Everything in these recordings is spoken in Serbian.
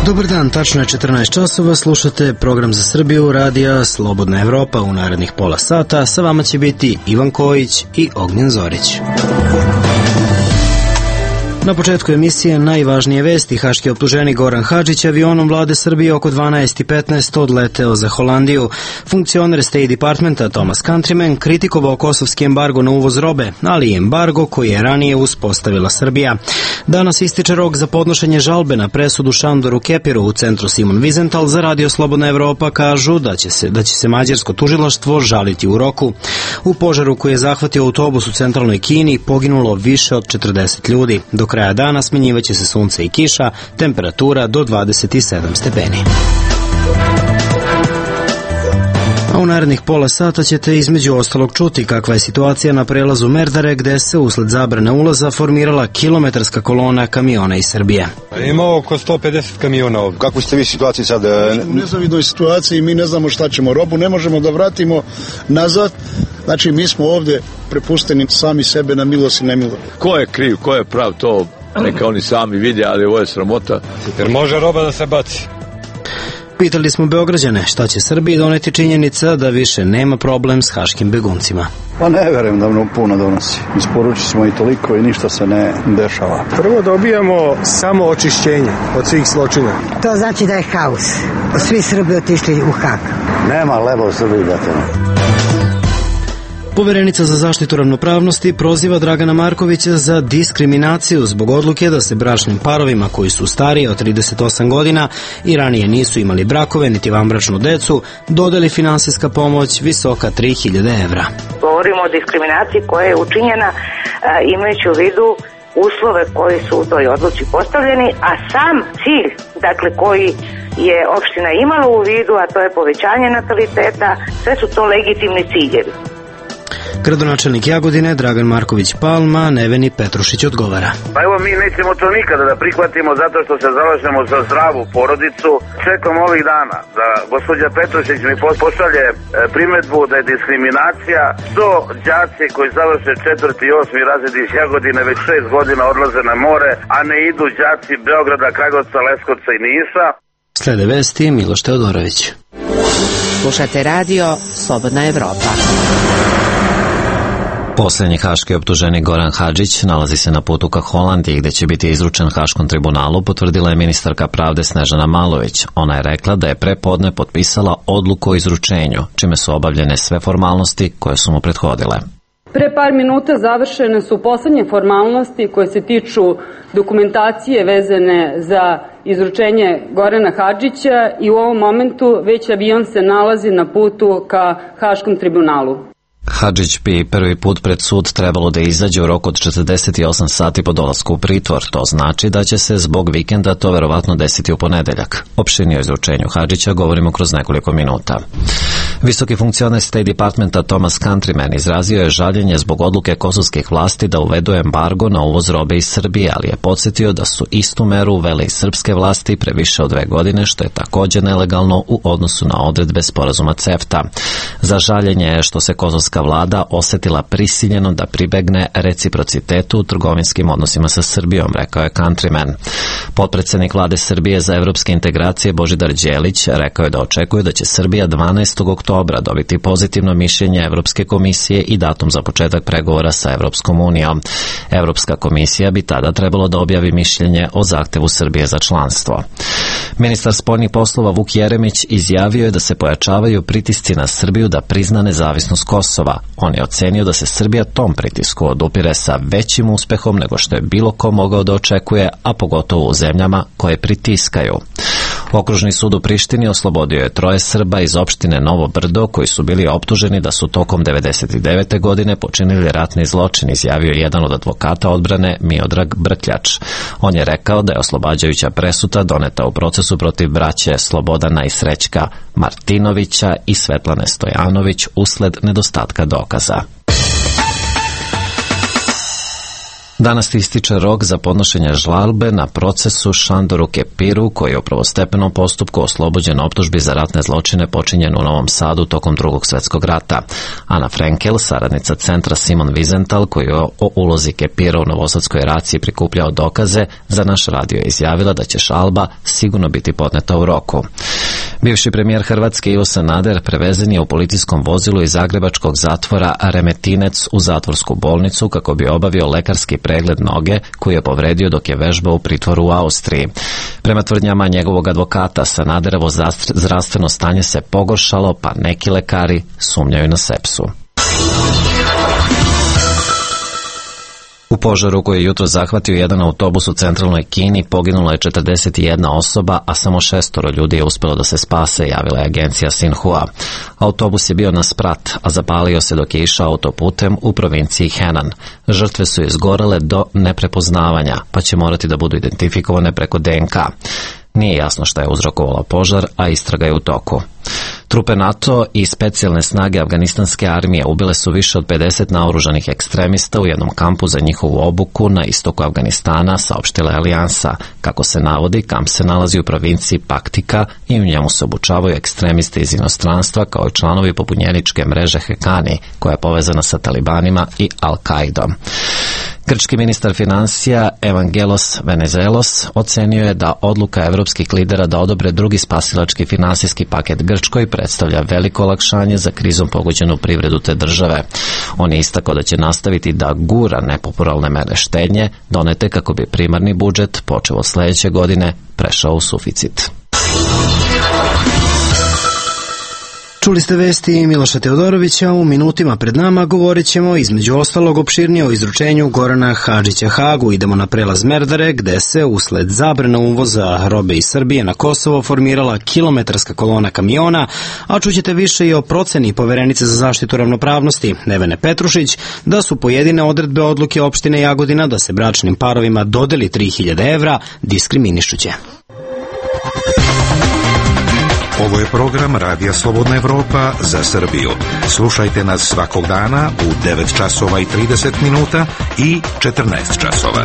Dobar dan, tačno je 14 časova, slušate program za Srbiju, radija Slobodna Evropa. U narednih pola sata sa vama će biti Ivan Kojić i Ognjen Zorić. Na početku emisije najvažnije vesti. Haški optuženik Goran Hadžić avionom vlade Srbije oko 12:15 odleteo za Holandiju. Funkcioner State Departmenta Thomas Countryman kritikovao kosovski embargo na uvoz robe, ali i embargo koji je ranije uspostavila Srbija. Danas ističe rok za podnošenje žalbe na presudu Šandoru Kepiru. U centru Simon Wiesenthal za Radio Slobodna Evropa kažu da će se mađarsko tužilaštvo žaliti u roku. U požaru koji je zahvatio autobus u centralnoj Kini poginulo više od 40 ljudi. Do kraja dana smenjivaće se sunce i kiša, temperatura do 27 stepeni. A u narednih pola sata ćete između ostalog čuti kakva je situacija na prelazu Merdare, gde se usled zabrane ulaza formirala kilometarska kolona kamiona iz Srbije. Ima oko 150 kamiona ovdje. Kako ste vi situaciji sad? U nezavidnoj situaciji, mi ne znamo šta ćemo. Robu ne možemo da vratimo nazad. Znači, mi smo ovdje prepusteni sami sebe na milost i nemilost. Ko je kriv, ko je prav, to neka oni sami vide, ali ovo je sramota. Jer može roba da se baci. Pitali smo Beograđane šta će Srbiji doneti činjenica da više nema problem s haškim beguncima. Pa ne verujem da nam puno donosi. Isporučili smo i toliko i ništa se ne dešava. Prvo dobijamo samo očišćenje od svih zločina. To znači da je haos. Svi Srbi otišli u Hag. Nema leba u Srbiji, brate. Poverenica za zaštitu ravnopravnosti proziva Dragana Markovića za diskriminaciju zbog odluke da se bračnim parovima koji su stariji od 38 godina i ranije nisu imali brakove niti vanbračnu decu dodeli finansijska pomoć visoka 3000 evra. Govorimo o diskriminaciji koja je učinjena imajući u vidu uslove koji su u toj odluci postavljeni, a sam cilj, dakle, koji je opština imala u vidu, a to je povećanje nataliteta, sve su to legitimni ciljevi. Gradonačelnik Jagodine Dragan Marković Palma Neveni Petrušić odgovara. Pa evo, mi nećemo to nikada da prihvatimo zato što se zalažemo za zdravu porodicu. Čekam ovih dana da gospođa Petrušić mi pošalje primedbu da je diskriminacija. 100 đaci koji završe 4. i 8. razred iz Jagodine već 6 godina odlaze na more, a ne idu đaci Beograda, Kragujevca, Leskovca i Niša. Slede vesti Miloš Teodorović. Slušate radio Slobodna Evropa. Posljednji haški optuženik Goran Hadžić nalazi se na putu ka Holandiji, gde će biti izručen Haškom tribunalu, potvrdila je ministarka pravde Snežana Malović. Ona je rekla da je prepodne potpisala odluku o izručenju, čime su obavljene sve formalnosti koje su mu prethodile. Pre par minuta završene su poslednje formalnosti koje se tiču dokumentacije vezane za izručenje Gorana Hadžića i u ovom momentu već avion se nalazi na putu ka Haškom tribunalu. Hadžić bi prvi put pred sud trebalo da izađe u roku od 48 sati po dolasku u pritvor. To znači da će se zbog vikenda to verovatno desiti u ponedeljak. Opširnije o izručenju Hadžića govorimo kroz nekoliko minuta. Visoki funkcioner State Departmenta Thomas Countryman izrazio je žaljenje zbog odluke kosovskih vlasti da uvedu embargo na uvoz robe iz Srbije, ali je podsjetio da su istu meru uvele i srpske vlasti pre više od 2 godine, što je također nelegalno u odnosu na odredbe sporazuma CEFTA. Za žaljenje je što se kosovska vlada osetila prisiljeno da pribegne reciprocitetu u trgovinskim odnosima sa Srbijom, rekao je Countryman. Potpredsednik vlade Srbije za evropske integracije Božidar Đelić rekao je da očekuje da će Srbija 12. oktobra dobiti pozitivno mišljenje Evropske komisije i datum za početak pregovora sa Evropskom unijom. Evropska komisija bi tada trebalo da objavi mišljenje o zahtevu Srbije za članstvo. Ministar spoljnih poslova Vuk Jeremić izjavio je da se pojačavaju pritisci na Srbiju da prizna nezavisnost Kosova. On je ocenio da se Srbija tom pritisku odupire sa većim uspehom nego što je bilo ko mogao da očekuje, a pogotovo u zemljama koje pritiskaju. Okružni sud u Prištini oslobodio je 3 Srba iz opštine Novo Brdo koji su bili optuženi da su tokom 1999. godine počinili ratni zločin, izjavio jedan od advokata odbrane Miodrag Brkljač. On je rekao da je oslobađajuća presuda doneta u procesu protiv braće Slobodana i Srećka Martinovića i Svetlane Stojanović usled nedostatka dokaza. Danas ističe rok za podnošenje žalbe na procesu Šandoru Kepiru, koji je u prvostepenom postupku oslobođen optužbi za ratne zločine počinjen u Novom Sadu tokom Drugog svjetskog rata. Ana Frenkel, saradnica centra Simon Wiesenthal, koji je o ulozi Kepira u novosadskoj raciji prikupljao dokaze, za naš radio je izjavila da će žalba sigurno biti podneta u roku. Bivši premijer Hrvatske Ivo Sanader prevezen je u policijskom vozilu iz zagrebačkog zatvora Remetinec u zatvorsku bolnicu kako bi obavio lekarski pregled noge koji je povredio dok je vežbao u pritvoru u Austriji. Prema tvrdnjama njegovog advokata, Sanaderovo zdravstveno stanje se pogoršalo, pa neki lekari sumnjaju na sepsu. U požaru koji je jutro zahvatio jedan autobus u centralnoj Kini poginula je 41 osoba, a samo 6 ljudi je uspjelo da se spase, javila je agencija Xinhua. Autobus je bio na sprat, a zapalio se dok je išao autoputem u provinciji Henan. Žrtve su izgorele do neprepoznavanja, pa će morati da budu identifikovane preko DNK. Nije jasno šta je uzrokovalo požar, a istraga je u toku. Trupe NATO i specijalne snage afganistanske armije ubile su više od 50 naoružanih ekstremista u jednom kampu za njihovu obuku na istoku Afganistana, saopštila je Alijansa. Kako se navodi, kamp se nalazi u provinciji Paktika i u njemu se obučavaju ekstremisti iz inostranstva kao i članovi pobunjeničke mreže Hekani, koja je povezana sa talibanima i Al-Qaidom. Grčki ministar financija Evangelos Venizelos ocenio je da odluka evropskih lidera da odobre drugi spasilački finansijski paket Grčkoj predstavlja veliko olakšanje za krizom pogođenu privredu te države. On je istakao da će nastaviti da gura nepopularne mere štednje, donete kako bi primarni budžet, počeo od sljedeće godine, prešao u suficit. Čuli ste vesti Miloša Teodorovića, u minutima pred nama govorit ćemo između ostalog opširnije o izručenju Gorana Hadžića Hagu. Idemo na prelaz Merdare, gde se usled zabrane uvoza robe iz Srbije na Kosovo formirala kilometarska kolona kamiona, a čućete više i o proceni Poverenice za zaštitu ravnopravnosti Nevene Petrušić da su pojedine odredbe odluke opštine Jagodina da se bračnim parovima dodeli 3000 evra diskriminišuće. Ovo je program Radija Slobodna Evropa za Srbiju. Slušajte nas svakog dana u 9 časova i 30 minuta i 14 časova.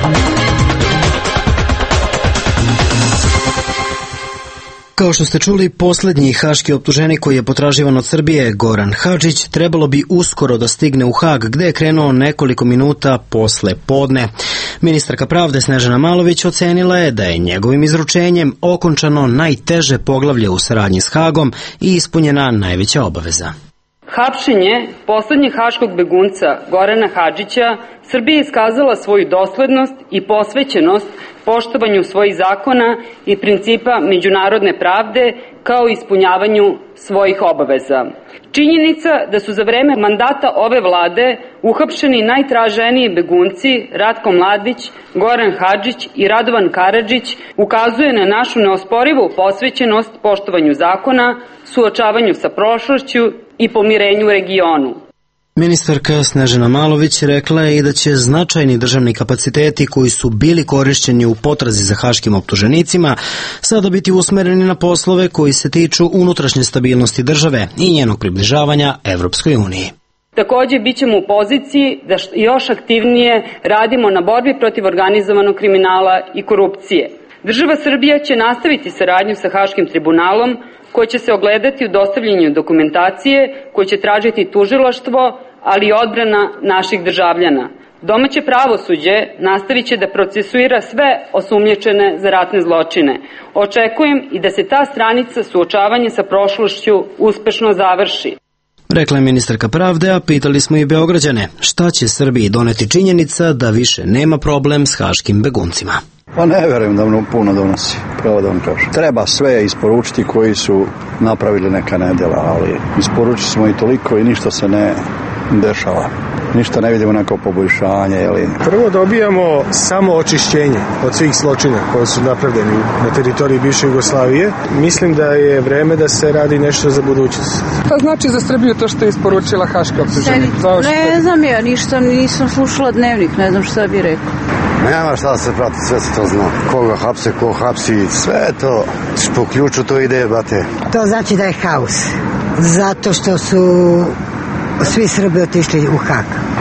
Kao što ste čuli, posljednji haški optuženik koji je potraživan od Srbije, Goran Hadžić, trebalo bi uskoro da stigne u Hag, gde je krenuo nekoliko minuta posle podne. Ministarka pravde Snežana Malović ocenila je da je njegovim izručenjem okončano najteže poglavlje u saradnji s Hagom i ispunjena najveća obaveza. Hapšenje poslednjeg haškog begunca Gorana Hadžića Srbija je iskazala svoju doslednost i posvećenost poštovanju svojih zakona i principa međunarodne pravde kao i ispunjavanju svojih obaveza. Činjenica da su za vreme mandata ove vlade uhapšeni najtraženiji begunci Ratko Mladić, Goran Hadžić i Radovan Karadžić ukazuje na našu neosporivu posvećenost poštovanju zakona, suočavanju sa prošlošću i pomirenju u regionu. Ministarka Snežana Malović rekla je i da će značajni državni kapaciteti koji su bili korišćeni u potrazi za haškim optuženicima sada biti usmereni na poslove koji se tiču unutrašnje stabilnosti države i njenog približavanja Evropskoj uniji. Također bit ćemo u poziciji da još aktivnije radimo na borbi protiv organizovanog kriminala i korupcije. Država Srbija će nastaviti saradnju sa Haškim tribunalom, koji će se ogledati u dostavljanju dokumentacije, koji će tražiti tužilaštvo, ali i odbrana naših državljana. Domaće pravosuđe nastavit će da procesuira sve osumnjičene za ratne zločine. Očekujem i da se ta stranica suočavanja sa prošlošću uspešno završi. Rekla je ministarka pravde, a pitali smo i Beograđane šta će Srbiji doneti činjenica da više nema problem s haškim beguncima. Pa ne verujem da nam puno donosi, pravo da vam kažem. Treba sve isporučiti koji su napravili neka nedjela, ali isporučili smo i toliko i ništa se ne dešava. Ništa ne vidimo neko poboljšanje. Prvo dobijamo samo očišćenje od svih zločina koji su napravljeni na teritoriji bivše Jugoslavije. Mislim da je vreme da se radi nešto za budućnost. Šta znači za Srbiju to što je isporučila haška optuženika? Ne znam ja, ništa nisam slušala Dnevnik, ne znam šta bi rekao. Nema šta se prati, sve se to zna. Koga hapse, ko hapsi, sve to po ključu to ide, bate. To znači da je haos. Zato što su svi Srbi otišli u Hag.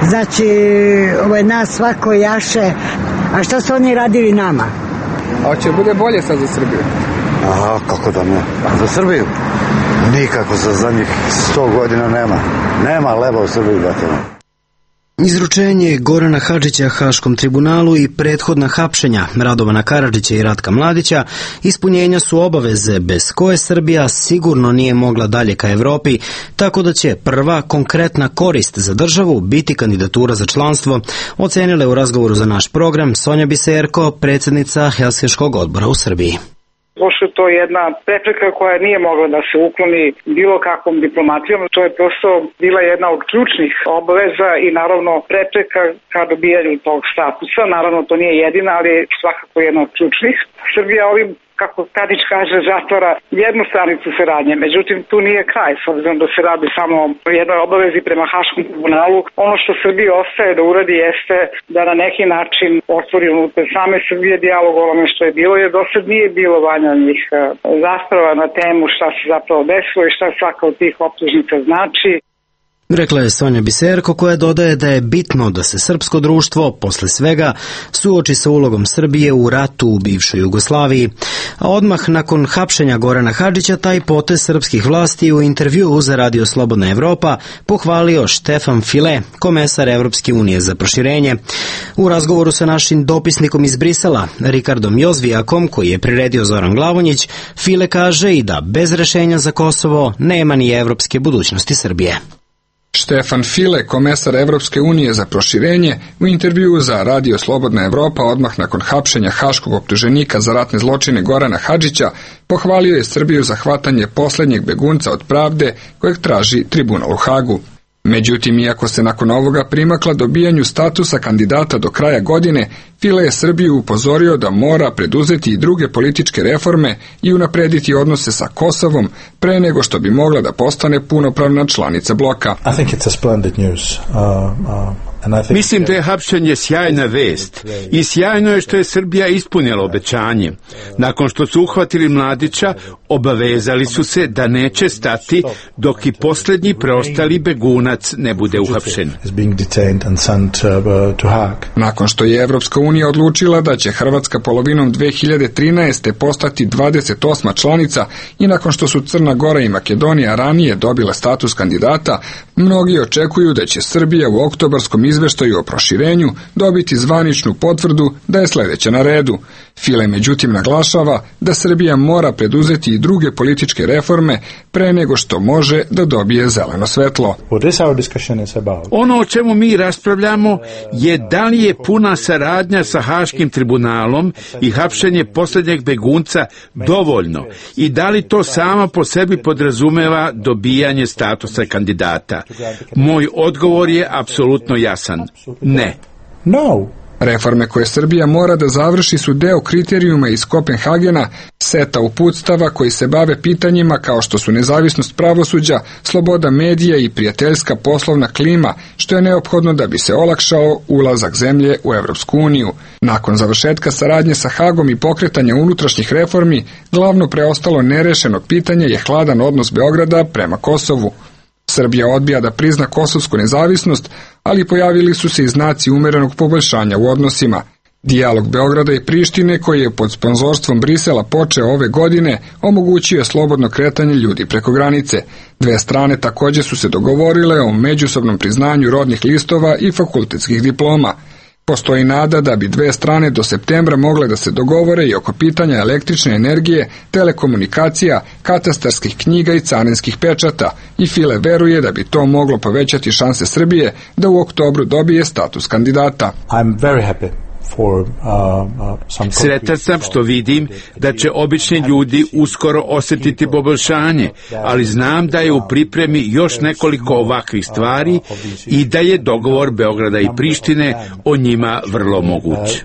Znači, nas svako jaše, a šta su oni radili nama? A će bude bolje sad za Srbiju? A, kako da ne? Za Srbiju? Nikako, za zadnjih 100 godina nema. Nema leba u Srbiji, brate. Izručenje Gorana Hadžića Haškom tribunalu i prethodna hapšenja Radovana Karadžića i Ratka Mladića ispunjenja su obaveze bez koje Srbija sigurno nije mogla dalje ka Evropi, tako da će prva konkretna korist za državu biti kandidatura za članstvo, ocenila je u razgovoru za naš program Sonja Biserko, predsjednica Helsinškog odbora u Srbiji. Pošto je to jedna prepreka koja nije mogla da se ukloni bilo kakvom diplomatijom, to je prosto bila jedna od ključnih obaveza i naravno prepreka ka dobijanju tog statusa. Naravno to nije jedina, ali svakako jedna od ključnih. Srbija ovim, kako Tadić kaže, zatvara jednu stranicu saradnje. Međutim, tu nije kraj, s obzirom da se radi samo o jednoj obavezi prema Haškom tribunalu. Ono što Srbiji ostaje da uradi jeste da na neki način otvori unutar same Srbije dijalog o onome što je bilo, jer do sad nije bilo valjanih rasprava na temu šta se zapravo desilo i šta svaka od tih optužnica znači. Rekla je Sonja Biserko, koja dodaje da je bitno da se srpsko društvo, posle svega, suoči sa ulogom Srbije u ratu u bivšoj Jugoslaviji. A odmah nakon hapšenja Gorana Hadžića taj potez srpskih vlasti u intervjuu za Radio Slobodna Evropa pohvalio Štefan File, komesar Evropske unije za proširenje. U razgovoru sa našim dopisnikom iz Brisela, Rikardom Jozvijakom, koji je priredio Zoran Glavonjić, File kaže i da bez rešenja za Kosovo nema ni evropske budućnosti Srbije. Štefan File, komesar Evropske unije za proširenje, u intervjuu za Radio Slobodna Evropa odmah nakon hapšenja haškog optuženika za ratne zločine Gorana Hadžića, pohvalio je Srbiju za hvatanje poslednjeg begunca od pravde kojeg traži tribunal u Hagu. Međutim, iako se nakon ovoga primakla dobijanju statusa kandidata do kraja godine, File je Srbiju upozorio da mora preduzeti i druge političke reforme i unaprediti odnose sa Kosovom pre nego što bi mogla da postane punopravna članica bloka. Mislim da je hapšenje sjajna vest i sjajno je što je Srbija ispunila obećanje. Nakon što su uhvatili Mladića, obavezali su se da neće stati dok i posljednji preostali begunac ne bude uhapšen. Nakon što je Evropska unija odlučila da će Hrvatska polovinom 2013. postati 28. članica i nakon što su Crna Gora i Makedonija ranije dobile status kandidata, mnogi očekuju da će Srbija u oktobarskom izveštaju o proširenju dobiti zvaničnu potvrdu da je sljedeća na redu. File međutim naglašava da Srbija mora preduzeti i druge političke reforme pre nego što može da dobije zeleno svetlo. Ono o čemu mi raspravljamo je da li je puna saradnja sa Haškim tribunalom i hapšenje posljednjeg begunca dovoljno i da li to samo po sebi podrazumeva dobijanje statusa kandidata. Moj odgovor je apsolutno jasan. Ne. Reforme koje Srbija mora da završi su deo kriterijuma iz Kopenhagena, seta uputstava koji se bave pitanjima kao što su nezavisnost pravosuđa, sloboda medija i prijateljska poslovna klima, što je neophodno da bi se olakšao ulazak zemlje u Evropsku uniju. Nakon završetka saradnje sa Hagom i pokretanja unutrašnjih reformi, glavno preostalo nerešeno pitanje je hladan odnos Beograda prema Kosovu. Srbija odbija da prizna kosovsku nezavisnost, ali pojavili su se i znaci umerenog poboljšanja u odnosima. Dijalog Beograda i Prištine, koji je pod sponzorstvom Brisela počeo ove godine, omogućio je slobodno kretanje ljudi preko granice. Dve strane također su se dogovorile o međusobnom priznanju rodnih listova i fakultetskih diploma. Postoji nada da bi dve strane do septembra mogle da se dogovore i oko pitanja električne energije, telekomunikacija, katastarskih knjiga i carinskih pečata i File veruje da bi to moglo povećati šanse Srbije da u oktobru dobije status kandidata. Sretan sam što vidim da će obični ljudi uskoro osjetiti poboljšanje, ali znam da je u pripremi još nekoliko ovakvih stvari i da je dogovor Beograda i Prištine o njima vrlo moguć.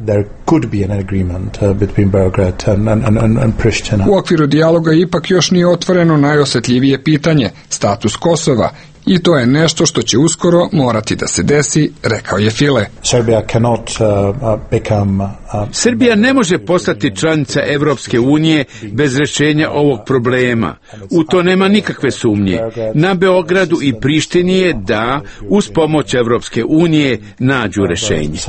U okviru dijaloga ipak još nije otvoreno najosjetljivije pitanje, status Kosova, I to je nešto što će uskoro morati da se desi, rekao je File. Srbija ne može postati članica Evropske unije bez rešenja ovog problema. U to nema nikakve sumnje. Na Beogradu i Prištini je da, uz pomoć Evropske unije, nađu rešenje.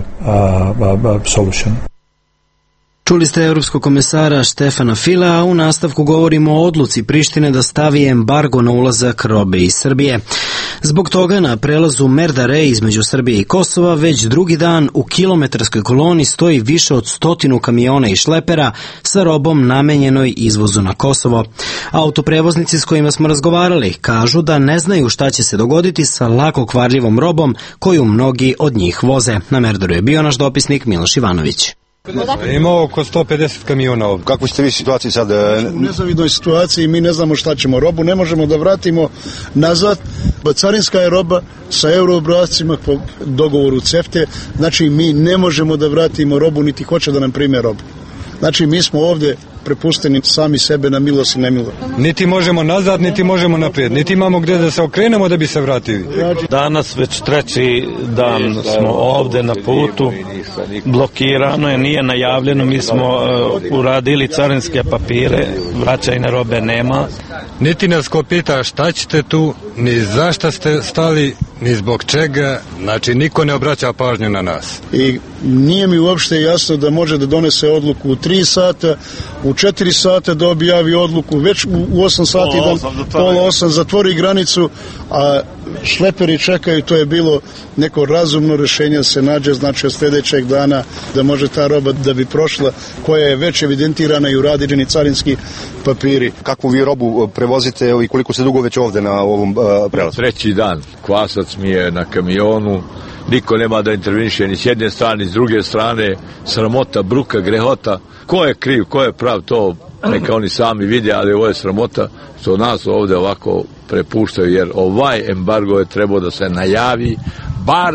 Čuli ste evropskog komesara Štefana Fila, a u nastavku govorimo o odluci Prištine da stavi embargo na ulazak robe iz Srbije. Zbog toga na prelazu Merdare između Srbije i Kosova već drugi dan u kilometarskoj koloni stoji više od 100 kamiona i šlepera sa robom namenjenoj izvozu na Kosovo. Autoprevoznici s kojima smo razgovarali kažu da ne znaju šta će se dogoditi sa lako kvarljivom robom koju mnogi od njih voze. Na Merdaru je bio naš dopisnik Miloš Ivanović. Ima oko 150 kamiona ovdje. Kako ste vi situaciji sad? U nezavidnoj situaciji, mi ne znamo šta ćemo. Robu ne možemo da vratimo nazad. Carinska je roba sa euroobrascima po dogovoru CEFTE. Znači, mi ne možemo da vratimo robu, niti hoće da nam prime robu. Znači, mi smo ovdje prepusteni sami sebe na milost i nemilost. Niti možemo nazad, niti možemo naprijed. Niti imamo gdje da se okrenemo da bi se vratili. Danas već treći dan smo ovdje na putu. Blokirano je, nije najavljeno. Mi smo uradili carinske papire. Vraćajne robe nema. Niti nas ko pita šta ćete tu, ni zašto ste stali, ni zbog čega. Znači, niko ne obraća pažnju na nas. I nije mi uopšte jasno da može da donese odluku u 3 sata, u 4 sata da objavi odluku, već u 8 sati pola 8 zatvori granicu, a šleperi čekaju. To je bilo neko razumno rešenje da se nađe, znači od sljedećeg dana da može ta roba da bi prošla, koja je već evidentirana i urađeni carinski papiri. Kakvu vi robu prevozite i koliko ste dugo već ovdje na ovom prelazu? Treći dan. Kvasac mi je na kamionu. Niko nema da interveniše ni s jedne strane, ni s druge strane. Sramota, bruka, grehota. Ko je kriv, ko je prav, to neka oni sami vide, ali ovo je sramota što nas ovdje ovako prepuštaju, jer ovaj embargo je trebao da se najavi bar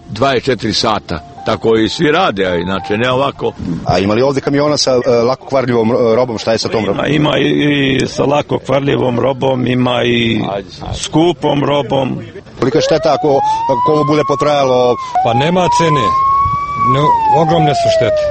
24 sata. Tako i svi rade, a inače ne ovako. A ima li ovdje kamiona sa lako kvarljivom robom? Šta je sa tom robom? Ima i sa lako kvarljivom robom, ima i skupom robom. Kolika je šteta ako ovo bude potrajalo? Pa nema cene. Ogromne su štete.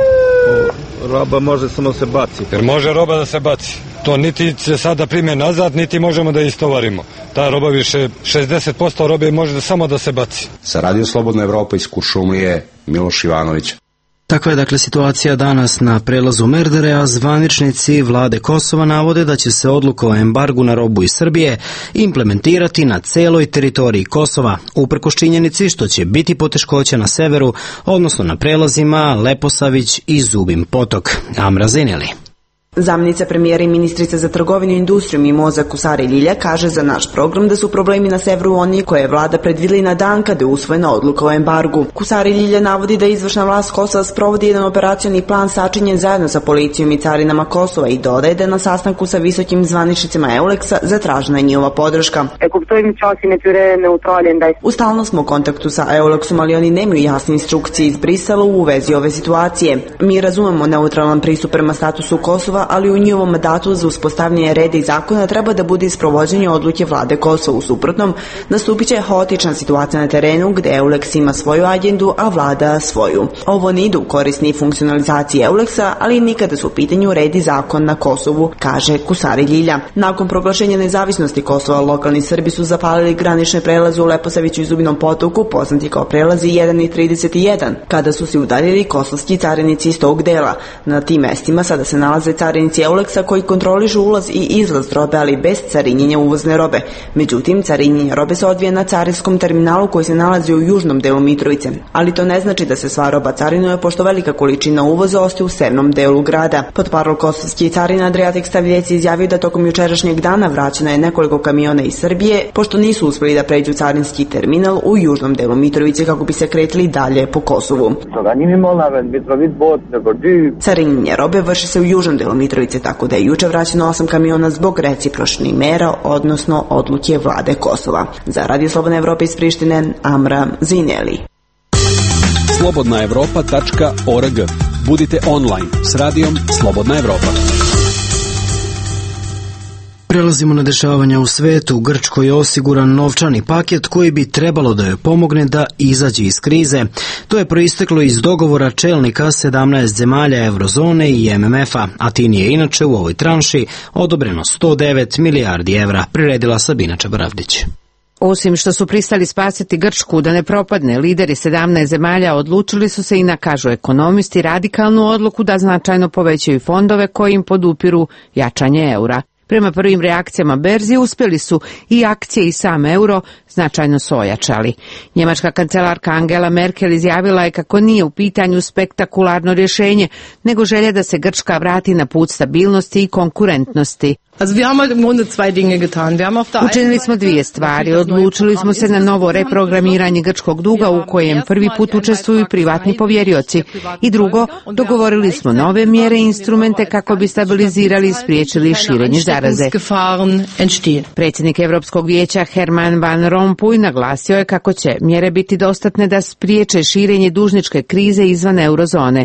Roba može samo se baci. Jer može roba da se baci. To niti se sada prime nazad, niti možemo da istovarimo. Ta roba više, 60% robe može samo da se baci. Sa Radio Slobodna Evropa iz Kuršumlije, Miloš Ivanović. Takva je dakle situacija danas na prelazu Merdare, a zvaničnici vlade Kosova navode da će se odluka o embargu na robu iz Srbije implementirati na celoj teritoriji Kosova, uprkos činjenici što će biti poteškoća na severu, odnosno na prelazima Leposavić i Zubin Potok. Amra Zineli. Zamjenica premijera i ministrica za trgovinu i industriju Mimoza Kusari Ljilja kaže za naš program da su problemi na severu oni koje je vlada predvidjela na dan kada je usvojena odluka o embargu. Kusari Ljilja navodi da izvršna vlast Kosova sprovodi jedan operacioni plan sačinjen zajedno sa policijom i carinama Kosova i dodaje da na sastanku sa visokim zvaničnicima EULEX-a zatražena je njihova podrška. U stalnom smo u kontaktu sa EULEX-om, ali oni nemaju jasne instrukcije iz Brisela u vezi ove situacije. Mi razumemo neutralan pristup prema statusu Kosova, ali u njihovom mandatu za uspostavljanje reda i zakona treba da bude isprovođenje odluke vlade Kosova. U suprotnom, nastupit će haotična situacija na terenu gde EULEX ima svoju agendu, a vlada svoju. Ovo ne ide u korist ni funkcionalizacije EULEX-a, ali nikada su u pitanju red i zakon na Kosovu, kaže Kusari Ljilja. Nakon proglašenja nezavisnosti Kosova, lokalni Srbi su zapalili granične prelaze u Leposaviću i Zubinom Potoku, poznati kao prelazi 1 i 31, kada su se udaljili kosovski carinici iz tog dela. Na tim mestima sada se nalaze carinici EULEX-a koji kontrolišu ulaz i izlaz robe, ali bez carinjenja uvozne robe. Međutim, carinjenje robe se odvija na carinskom terminalu koji se nalazi u južnom delu Mitrovice. Ali to ne znači da se sva roba carinuje, pošto velika količina uvoza ostaje u severnom delu grada. Potparol kosovski carina Adriatik Stavljec izjavio da tokom jučerašnjeg dana vraćeno je nekoliko kamiona iz Srbije, pošto nisu uspeli da pređu carinski terminal u južnom delu Mitrovice kako bi se kretili dalje po Kosovu. Carinjenje robe vrši se u južnom delu Mitrovice, tako da je juče vraćeno 8 kamiona zbog recipročnih mera, odnosno odluke vlade Kosova. Za Radio Slobodna Evropa iz Prištine, Amra Zineli. slobodnaevropa.org. Budite online s radijom Slobodna Evropa. Prelazimo na dešavanja u svetu. U Grčkoj je osiguran novčani paket koji bi trebalo da joj pomogne da izađe iz krize. To je proisteklo iz dogovora čelnika 17 zemalja eurozone i MMF-a. Atini je inače u ovoj tranši odobreno 109 milijardi evra, priredila Sabina Čabaravdić. Osim što su pristali spasiti Grčku da ne propadne, lideri 17 zemalja odlučili su se i na, kažu ekonomisti, radikalnu odluku da značajno povećaju fondove koji im podupiru jačanje eura. Prema prvim reakcijama berzi uspjeli su i akcije i sam euro značajno su ojačali. Njemačka kancelarka Angela Merkel izjavila je kako nije u pitanju spektakularno rješenje, nego želja da se Grčka vrati na put stabilnosti i konkurentnosti. Učinili smo dvije stvari. Odlučili smo se na novo reprogramiranje grčkog duga u kojem prvi put učestvuju privatni povjerioci. I drugo, dogovorili smo nove mjere i instrumente kako bi stabilizirali i spriječili širenje zaraze. Predsjednik Europskog vijeća Herman Van Rompuy naglasio je kako će mjere biti dostatne da spriječe širenje dužničke krize izvan eurozone.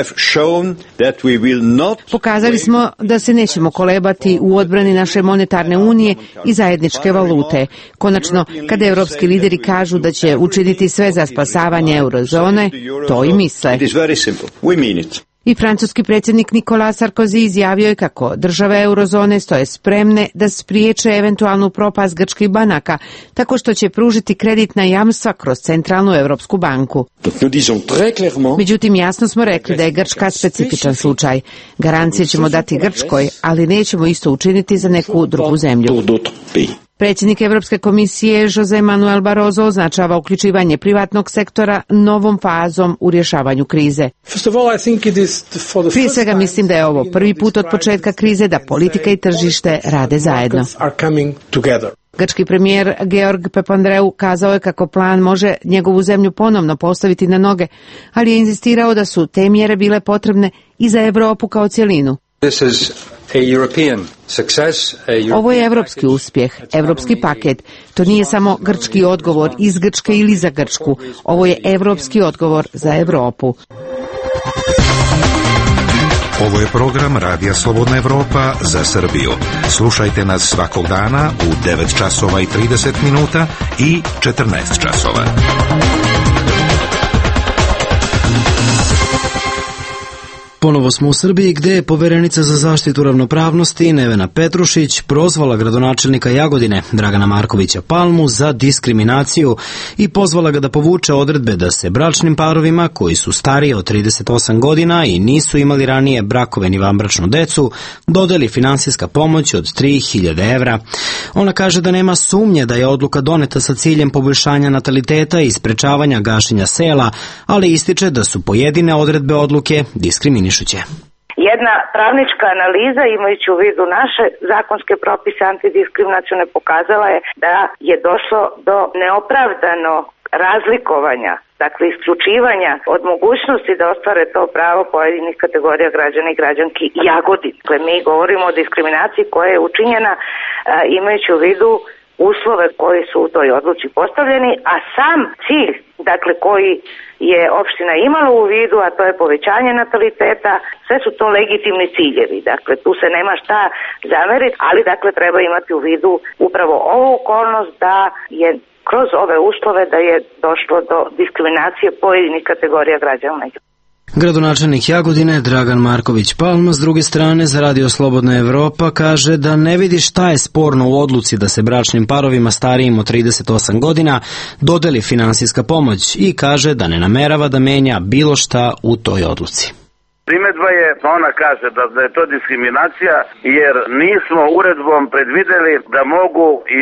Pokazali smo da se nećemo kolebati u odbrani naše monetarne unije i zajedničke valute. Konačno, kada europski lideri kažu da će učiniti sve za spasavanje eurozone, to i misle. I francuski predsjednik Nicolas Sarkozy izjavio je kako države eurozone stoje spremne da spriječe eventualnu propast grčkih banaka, tako što će pružiti kreditna jamstva kroz Centralnu europsku banku. Međutim, jasno smo rekli da je Grčka specifičan slučaj. Garancije ćemo dati Grčkoj, ali nećemo isto učiniti za neku drugu zemlju. Predsjednik Europske komisije Jose Manuel Barroso označava uključivanje privatnog sektora novom fazom u rješavanju krize. Prije svega mislim da je ovo prvi put od početka krize da politika i tržište rade zajedno. Grčki premijer Georg Papandreou kazao je kako plan može njegovu zemlju ponovno postaviti na noge, ali je inzistirao da su te mjere bile potrebne i za Europu kao cjelinu. Ovo je europski uspjeh, europski paket. To nije samo grčki odgovor iz Grčke ili za Grčku. Ovo je europski odgovor za Europu. Ovo je program Radija Slobodna Evropa za Srbiju. Slušajte nas svakog dana u 9 časova i 30 minuta i 14 časova. Ponovo smo u Srbiji gdje je poverenica za zaštitu ravnopravnosti Nevena Petrušić prozvala gradonačelnika Jagodine Dragana Markovića Palmu za diskriminaciju i pozvala ga da povuče odredbe da se bračnim parovima koji su stariji od 38 godina i nisu imali ranije brakove ni vanbračnu decu dodeli finansijska pomoć od 3000 evra. Ona kaže da nema sumnje da je odluka doneta sa ciljem poboljšanja nataliteta i sprečavanja gašenja sela, ali ističe da su pojedine odredbe odluke diskriminišuće. Jedna pravnička analiza, imajući u vidu naše zakonske propise antidiskriminacione, pokazala je da je došlo do neopravdano razlikovanja, dakle isključivanja od mogućnosti da ostvare to pravo pojedinih kategorija građana i građanki Jagodine. Dakle, mi govorimo o diskriminaciji koja je učinjena imajući u vidu uslove koji su u toj odluci postavljeni, a sam cilj, dakle koji je opština imala u vidu, a to je povećanje nataliteta, sve su to legitimni ciljevi. Dakle, tu se nema šta zameriti, ali dakle treba imati u vidu upravo ovu okolnost da je kroz ove uslove da je došlo do diskriminacije pojedinih kategorija građana. Gradonačelnik Jagodine Dragan Marković Palma s druge strane za Radio Slobodna Evropa kaže da ne vidi šta je sporno u odluci da se bračnim parovima starijim od 38 godina dodeli finansijska pomoć i kaže da ne namerava da menja bilo šta u toj odluci. Primedba je, ona kaže da je to diskriminacija jer nismo uredbom predvideli da mogu i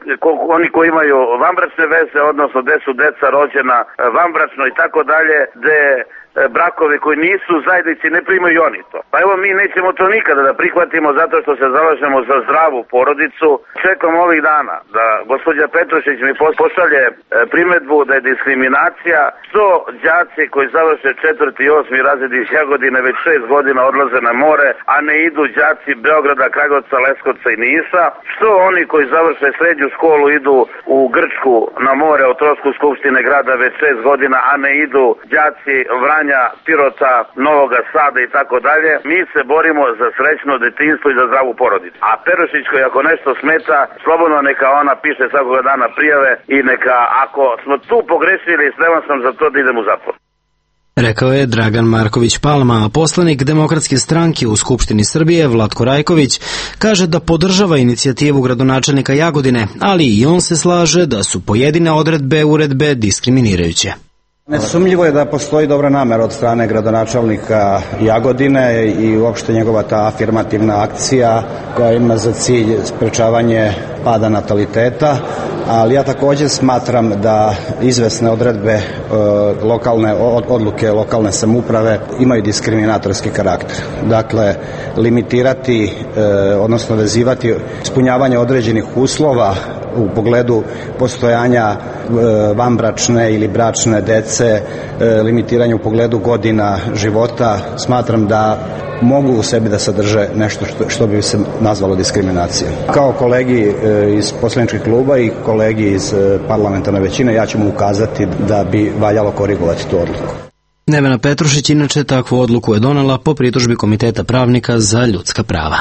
oni koji imaju vanbračne veze, odnosno gde su deca rođena vanbračno i tako dalje, gde brakovi koji nisu zajednici ne primaju oni to. Pa evo mi nećemo to nikada da prihvatimo zato što se zalažemo za zdravu porodicu. Čekam ovih dana da gospođa Petrušić mi pošalje primedbu da je diskriminacija 100 đaci koji završe 4. i 8. razred iz Jagodine već 6 godina odlaze na more, a ne idu đaci Beograda, Kragovca, Leskovca i Nisa. Što oni koji završe srednju školu idu u Grčku na more o trošku Skupštine grada već 6 godina, a ne idu đaci Vranja, spaljivanja Pirota, Novoga Sada i tako dalje. Mi se borimo za srećno detinjstvo i za zdravu porodicu. A Perušić koji ako nešto smeta, slobodno neka ona piše svakoga dana prijave i neka ako smo tu pogrešili, spreman sam za to da idem u zatvor. Rekao je Dragan Marković Palma, a poslanik Demokratske stranke u Skupštini Srbije Vlatko Rajković kaže da podržava inicijativu gradonačelnika Jagodine, ali i on se slaže da su pojedine odredbe uredbe diskriminirajuće. Nesumnjivo je da postoji dobra namera od strane gradonačelnika Jagodine i uopšte njegova ta afirmativna akcija koja ima za cilj sprečavanje pada nataliteta, ali ja također smatram da izvesne odredbe odluke lokalne samouprave imaju diskriminatorski karakter. Dakle, limitirati, odnosno vezivati ispunjavanje određenih uslova u pogledu postojanja vanbračne ili bračne dece, limitiranje u pogledu godina života, smatram da mogu u sebi da sadrže nešto što bi se nazvalo diskriminacijom. Kao kolegi iz poslaničkih kluba i kolegi iz parlamentarne većine, ja ću mu ukazati da bi valjalo korigovati tu odluku. Nevena Petrušić inače takvu odluku je donela po pritužbi Komiteta pravnika za ljudska prava.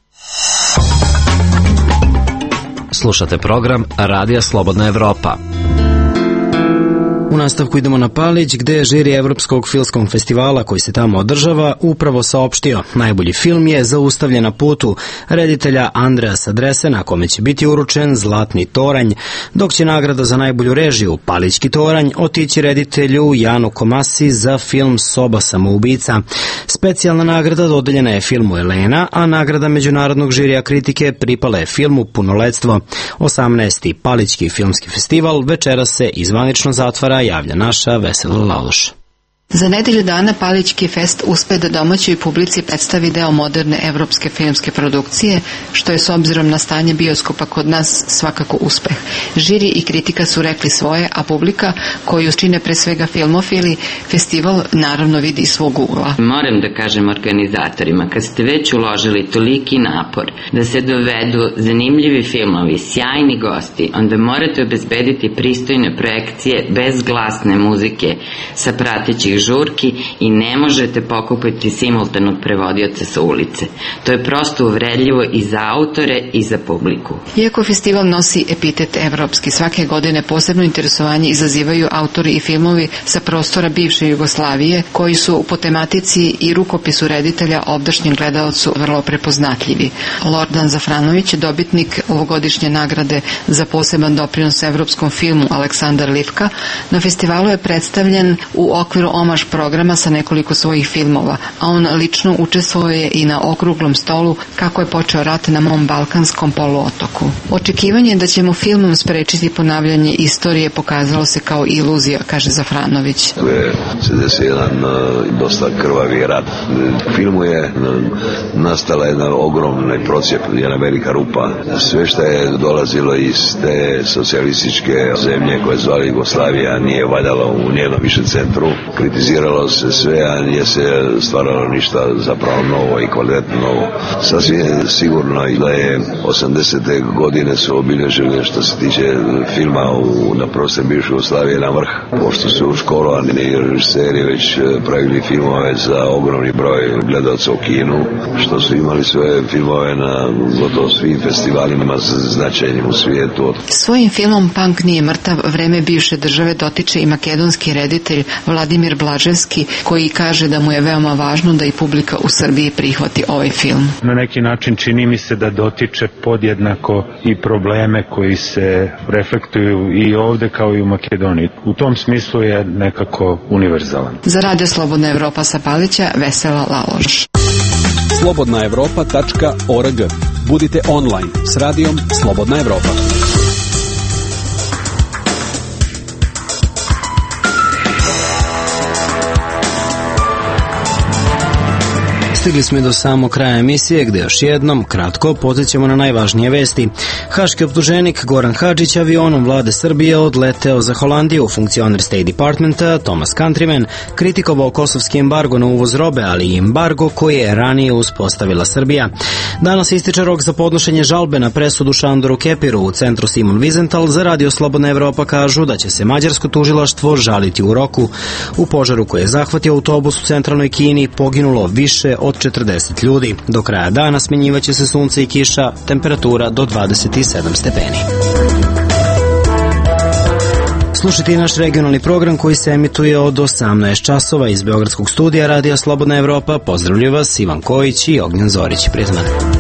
Slušate program Radija Slobodna Evropa. U nastavku idemo na Palić, gde je žiri Evropskog filmskog festivala koji se tamo održava upravo saopštio. Najbolji film je Zaustavljen na putu reditelja Andreasa Dresena, kome će biti uručen Zlatni toranj, dok će nagrada za najbolju režiju Palićki toranj otići reditelju Janu Komasi za film Soba samoubica. Specijalna nagrada dodeljena je filmu Elena, a nagrada međunarodnog žirija kritike pripala je filmu Punoletstvo. 18. Palićki filmski festival večeras se izvanično zatvara, javlja naša Vesela Laloš. Za nedelju dana Palićki fest uspe da domaćoj publici predstavi deo moderne evropske filmske produkcije, što je s obzirom na stanje bioskopa kod nas svakako uspeh. Žiri i kritika su rekli svoje, a publika, koju čine pre svega filmofili, festival naravno vidi iz svog ugla. Moram da kažem organizatorima, kad ste već uložili toliki napor da se dovedu zanimljivi filmovi, sjajni gosti, onda morate obezbediti pristojne projekcije bez glasne muzike sa pratećih žurki i ne možete pokupiti simultanog prevodioca sa ulice. To je prosto uvredljivo i za autore i za publiku. Iako festival nosi epitet evropski, svake godine posebno interesovanje izazivaju autori i filmovi sa prostora bivše Jugoslavije, koji su po tematici i rukopisu reditelja ovdašnjem gledaocu vrlo prepoznatljivi. Lordan Zafranović, dobitnik ovogodišnje nagrade za poseban doprinos evropskom filmu Aleksandar Livka, na festivalu je predstavljen u okviru omaž programa sa nekoliko svojih filmova, a on lično učestvovao je i na okruglom stolu Kako je počeo rat na mom balkanskom poluotoku. Očekivanje da ćemo filmom sprečiti ponavljanje istorije pokazalo se kao iluzija, kaže Zafranović. Tu je se desio jedan dosta krvavi rat. U filmu je nastala jedna ogromna procijep, jedna velika rupa. Sve što je dolazilo iz te socijalističke zemlje koje zvali Jugoslavija nije valjalo u njenom više centru. Kritiziralo se sve, a nije se stvaralo ništa zapravo novo i kvalitetno novo. Sasvim sigurno da je 80. godine su obilježile što se tiče filma na prostoru bivše Jugoslavije na vrh. Pošto su školovani režiseri već pravili filmove za ogromni broj gledalaca u kinu, što su imali svoje filmove na gotovo svim festivalima značajnim u svijetu. Svojim filmom Punk nije mrtav, vreme bivše države dotiče i makedonski reditelj Vladimir Blaževski, koji kaže da mu je veoma važno da i publika u Srbiji prihvati ovaj film. Na neki način čini mi se da dotiče podjednako i probleme koji se reflektuju i ovde kao i u Makedoniji. U tom smislu je nekako univerzalan. Za Radio Slobodna Evropa sa Palića, Vesela Laloš. slobodnaevropa.org. Budite online s radijom Slobodna Evropa. Stigli smo do samog kraja emisije gde još jednom kratko podsjećamo na najvažnije vesti. Haški optuženik Goran Hadžić avionom vlade Srbije odleteo za Holandiju. Funkcioner State Departmenta Thomas Countryman kritikovao kosovski embargo na uvoz robe, ali i embargo koji je ranije uspostavila Srbija. Danas ističe rok za podnošenje žalbe na presudu Šandoru Kepiru. U centru Simon Wiesenthal za Radio Slobodna Evropa kažu da će se mađarsko tužilaštvo žaliti u roku. U požaru koji je zahvatio autobus u centralnoj Kini poginulo više od 40 ljudi. Do kraja dana smenjivaće se sunce i kiša, temperatura do 27 stepeni. Slušajte i naš regionalni program koji se emituje od 18 časova iz Beogradskog studija Radija Slobodna Evropa. Pozdravljaju vas Ivan Kojić i Ognjen Zorić. Prijatno.